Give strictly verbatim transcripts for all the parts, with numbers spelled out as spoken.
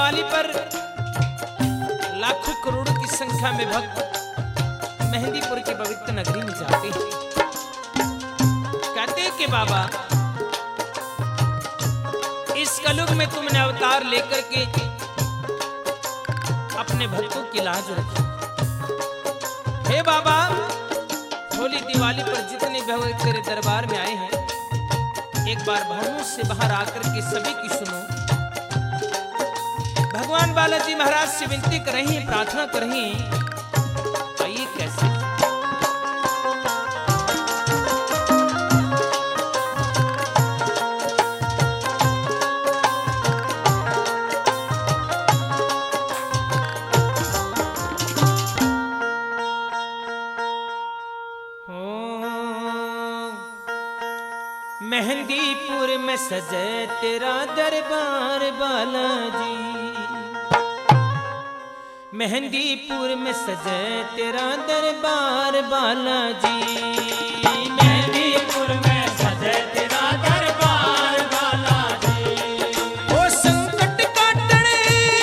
दिवाली पर लाखों करोड़ों की संख्या में भक्त मेहंदीपुर की पवित्र नगरी में जाते हैं। कहते हैं कि बाबा, इस कलयुग में तुमने अवतार लेकर के अपने भक्तों की लाज रखी। हे बाबा, होली दिवाली पर जितने भक्त तेरे दरबार में आए हैं, एक बार भवनों से बाहर आकर के सभी की सुनो। भगवान बालाजी महाराज से विनती कर रही हैं, प्रार्थना कर रही हैं। आइए कैसे? मेहंदीपुर में सजे तेरा दरबार बालाजी, मेहंदीपुर में सजे तेरा दरबार बालाजी, मेहंदीपुर में सजे तेरा दरबार बालाजी। ओ संकट काटने,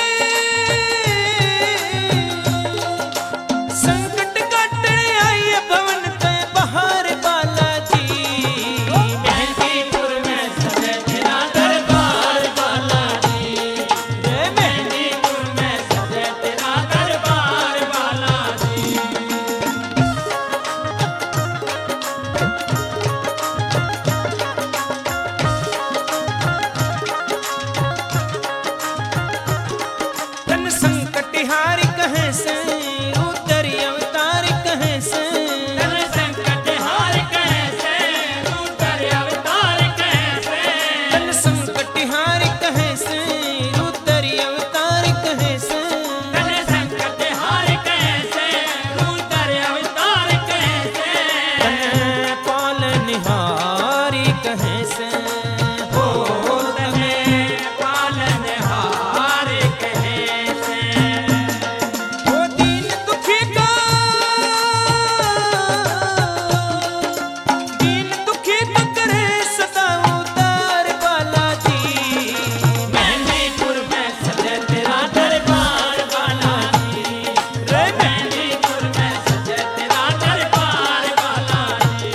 संकट काटने आई भवन पे बहार बालाजी। मेहंदीपुर में सजे तेरा दरबार बालाजी, मेहंदीपुर में सजे तेरा दरबार बालाजी। तन संकट हार कहे से उतर अवतार कहे से, तन संकट हार कैसे उतर अवतार कैसे, तन संकट हार कहे से उतर अवतार कहे से, तन संकट हार कैसे उतर अवतार कैसे, तन पालनहारी कहे से, हो तने पालनहार कैसे। ओ दीन दुखी का, दीन दुखी का करे सदा उतार बालाजी। मेहंदीपुर में सजे तेरा दरबार बालाजी, मेहंदीपुर में सजे तेरा दरबार बालाजी।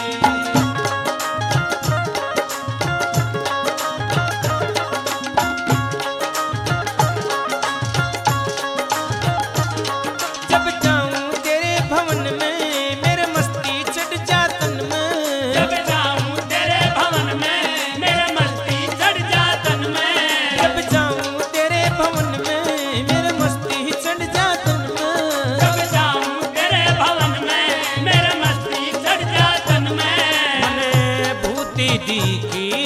जब जाऊं तेरे भवन में मेरे मस्ती चढ़ जा तन में, जब जाऊं तेरे भवन में मेरे मस्ती चढ़ जा तन में, जब जाऊं तेरे भवन में मेरे मस्ती चढ़ जा तन में, जब जाऊं तेरे भवन में मेरे मस्ती चढ़ जा तन में। मने भूति दी की